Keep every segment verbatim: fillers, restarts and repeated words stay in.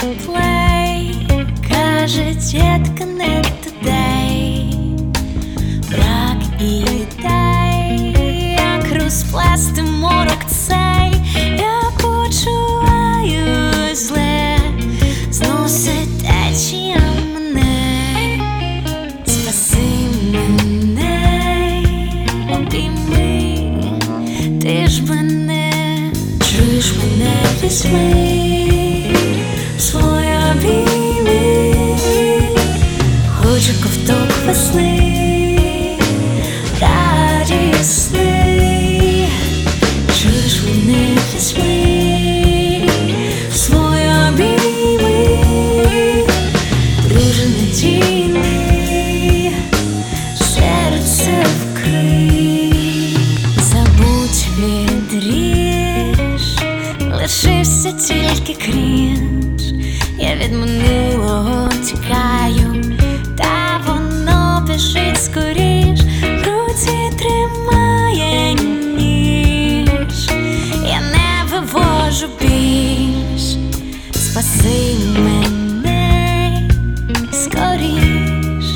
плей, каже, дітка, не туди, брак ідей, як розплести морок цей, я почуваю зле, зносить течія мене, спаси мене, обійми, ти ж мене, чуєш мене, візьми в свої обійми, хочу ковток весни, радісний, чуєш мене, візьми в свої обійми, друже надійний, серце вкрий, забудь, відріж, лишився тільки крінж, я від минулого тікаю, та воно біжить скоріш, в руці тримає ніж, я не вивожу більш, спаси мене скоріш,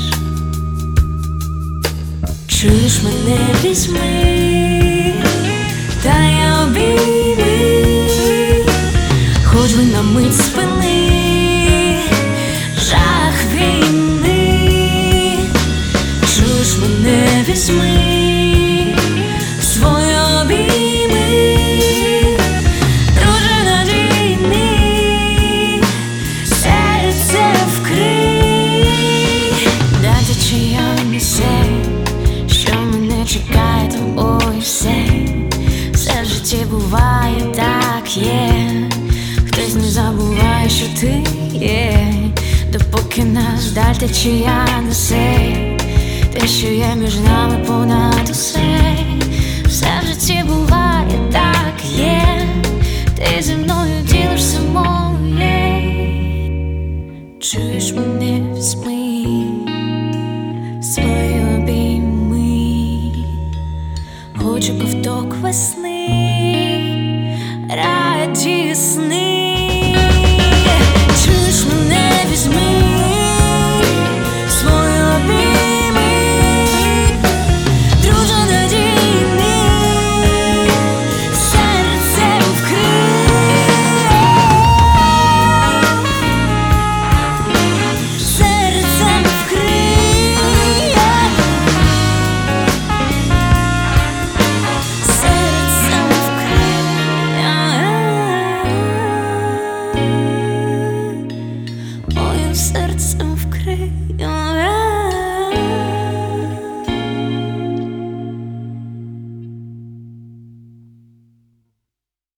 чуєш мене, візьми, та я обійми, хоч би на мить спини жах війни, чуєш мене, візьми в свої обійми, друже надійний, серце вкрий, дати чия несе, що мене чекає, то ой все, все в житті буває, так є, хтось не забуває, що ти є, допоки нас вдаль течія несе, те, що є між нами понад усе, все в житті буває, так є, ти зі мною ділишся мовою